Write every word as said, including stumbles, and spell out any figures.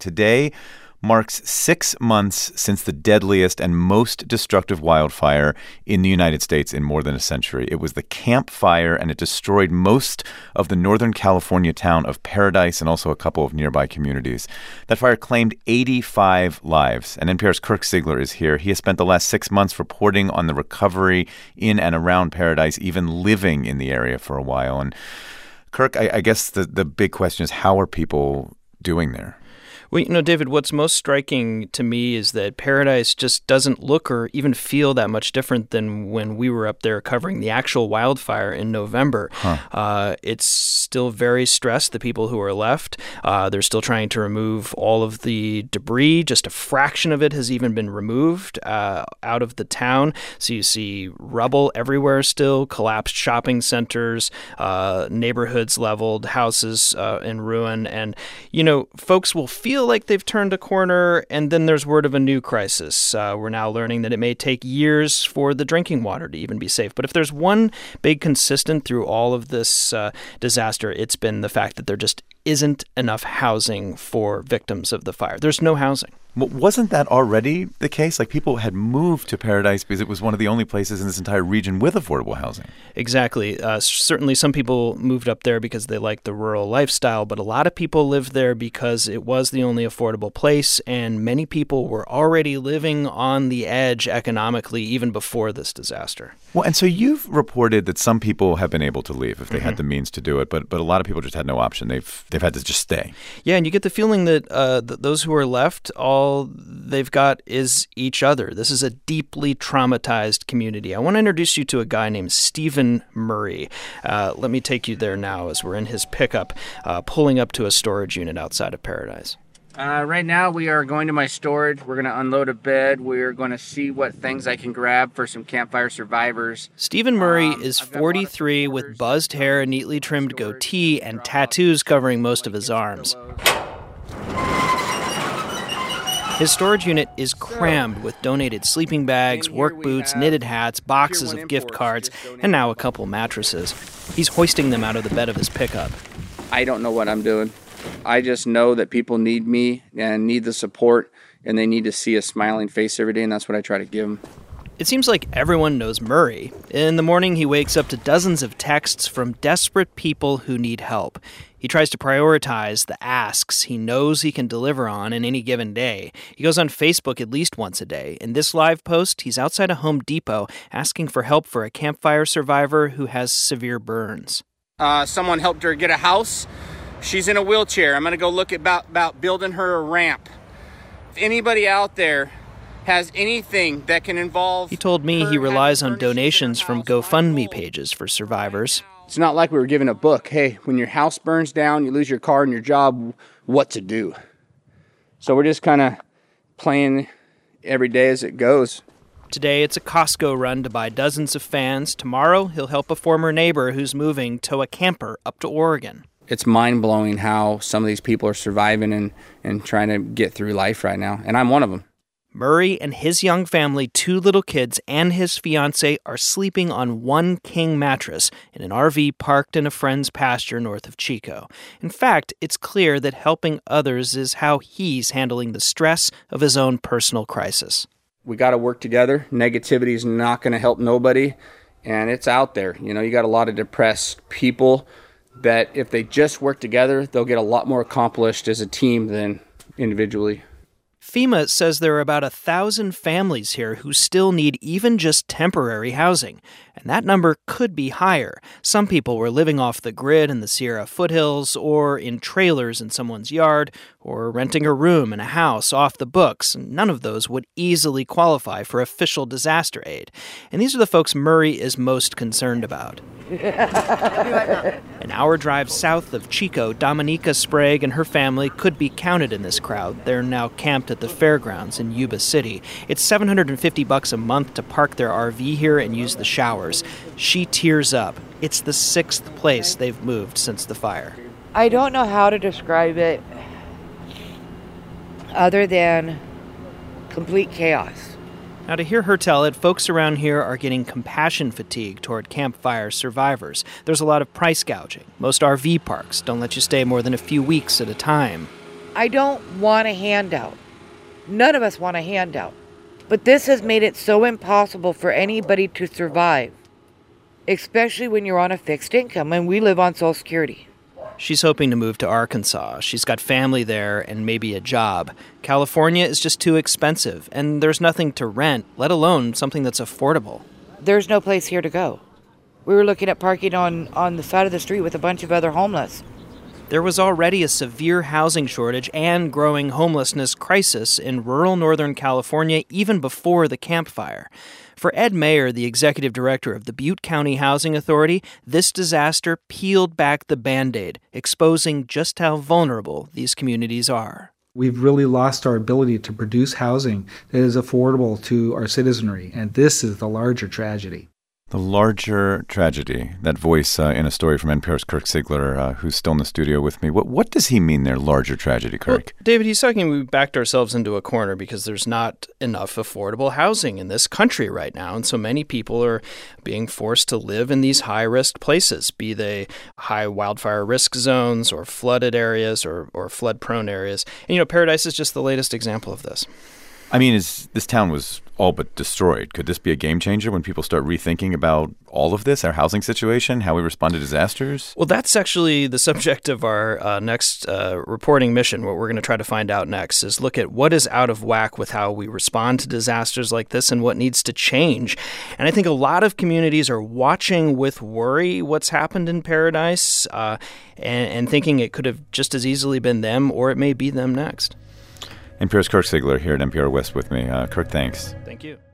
Today marks six months since the deadliest and most destructive wildfire in the United States in more than a century. It was the Camp Fire, and it destroyed most of the Northern California town of Paradise and also a couple of nearby communities. That fire claimed eighty-five lives, and N P R's Kirk Siegler is here. He has spent the last six months reporting on the recovery in and around Paradise, even living in the area for a while. And Kirk, I, I guess the, the big question is, how are people doing there? Well, you know, David, what's most striking to me is that Paradise just doesn't look or even feel that much different than when we were up there covering the actual wildfire in November. Huh. Uh, it's still very stressed, the people who are left. Uh, they're still trying to remove all of the debris. Just a fraction of it has even been removed uh, out of the town. So you see rubble everywhere still, collapsed shopping centers, uh, neighborhoods leveled, houses uh, in ruin. And, you know, folks will feel like they've turned a corner, and then there's word of a new crisis. Uh, we're now learning that it may take years for the drinking water to even be safe. But if there's one big consistent through all of this uh, disaster, it's been the fact that there just isn't enough housing for victims of the fire. There's no housing. Well, wasn't that already the case? Like, people had moved to Paradise because it was one of the only places in this entire region with affordable housing. Exactly. Uh, certainly some people moved up there because they liked the rural lifestyle, but a lot of people lived there because it was the only affordable place, and many people were already living on the edge economically even before this disaster. Well, and so you've reported that some people have been able to leave if they mm-hmm. had the means to do it, but but a lot of people just had no option. They've they've had to just stay. Yeah, and you get the feeling that uh, th- those who are left, all they've got is each other. This is a deeply traumatized community. I want to introduce you to a guy named Stephen Murray. Uh, let me take you there now as we're in his pickup, uh, pulling up to a storage unit outside of Paradise. Uh, right now we are going to my storage. We're going to unload a bed. We're going to see what things I can grab for some campfire survivors. Stephen Murray um, is forty-three with buzzed hair, a neatly trimmed goatee, and tattoos covering most of his arms. His storage unit is crammed with donated sleeping bags, work boots, knitted hats, boxes of gift cards, and now a couple mattresses. He's hoisting them out of the bed of his pickup. I don't know what I'm doing. I just know that people need me and need the support, and they need to see a smiling face every day, and that's what I try to give them. It seems like everyone knows Murray. In the morning, he wakes up to dozens of texts from desperate people who need help. He tries to prioritize the asks he knows he can deliver on in any given day. He goes on Facebook at least once a day. In this live post, he's outside a Home Depot asking for help for a campfire survivor who has severe burns. Uh, someone helped her get a house. She's in a wheelchair. I'm going to go look about, about building her a ramp. If anybody out there has anything that can involve... He told me he relies on donations from GoFundMe pages for survivors. It's not like we were given a book. Hey, when your house burns down, you lose your car and your job, what to do. So we're just kind of playing every day as it goes. Today, it's a Costco run to buy dozens of fans. Tomorrow, he'll help a former neighbor who's moving tow a camper up to Oregon. It's mind-blowing how some of these people are surviving and, and trying to get through life right now, and I'm one of them. Murray and his young family, two little kids, and his fiancée are sleeping on one king mattress in an R V parked in a friend's pasture north of Chico. In fact, it's clear that helping others is how he's handling the stress of his own personal crisis. We got to work together. Negativity is not going to help nobody, and it's out there. You know, you got a lot of depressed people that if they just work together, they'll get a lot more accomplished as a team than individually. FEMA says there are about a thousand families here who still need even just temporary housing, and that number could be higher. Some people were living off the grid in the Sierra foothills, or in trailers in someone's yard, or renting a room in a house off the books, and none of those would easily qualify for official disaster aid. And these are the folks Murray is most concerned about. An hour drive south of Chico, Dominica Sprague and her family could be counted in this crowd. They're now camped at the fairgrounds in Yuba City. It's seven hundred fifty bucks a month to park their R V here and use the showers. She tears up. It's the sixth place they've moved since the fire. I don't know how to describe it other than complete chaos. Now, to hear her tell it, folks around here are getting compassion fatigue toward campfire survivors. There's a lot of price gouging. Most R V parks don't let you stay more than a few weeks at a time. I don't want a handout. None of us want a handout. But this has made it so impossible for anybody to survive, especially when you're on a fixed income, and we live on Social Security. She's hoping to move to Arkansas. She's got family there and maybe a job. California is just too expensive, and there's nothing to rent, let alone something that's affordable. There's no place here to go. We were looking at parking on, on the side of the street with a bunch of other homeless. There was already a severe housing shortage and growing homelessness crisis in rural Northern California even before the Camp Fire. For Ed Mayer, the executive director of the Butte County Housing Authority, this disaster peeled back the Band-Aid, exposing just how vulnerable these communities are. We've really lost our ability to produce housing that is affordable to our citizenry, and this is the larger tragedy. The larger tragedy, that voice uh, in a story from N P R's Kirk Siegler, uh, who's still in the studio with me. What what does he mean there, larger tragedy, Kirk? Well, David, he's talking we backed ourselves into a corner because there's not enough affordable housing in this country right now. And so many people are being forced to live in these high-risk places, be they high wildfire risk zones or flooded areas or, or flood-prone areas. And, you know, Paradise is just the latest example of this. I mean, is, this town was all but destroyed. Could this be a game changer when people start rethinking about all of this, our housing situation, how we respond to disasters? Well, that's actually the subject of our uh, next uh, reporting mission. What we're going to try to find out next is look at what is out of whack with how we respond to disasters like this and what needs to change. And I think a lot of communities are watching with worry what's happened in Paradise uh, and, and thinking it could have just as easily been them or it may be them next. N P R's Kirk Siegler here at N P R West with me. Uh, Kirk, thanks. Thank you.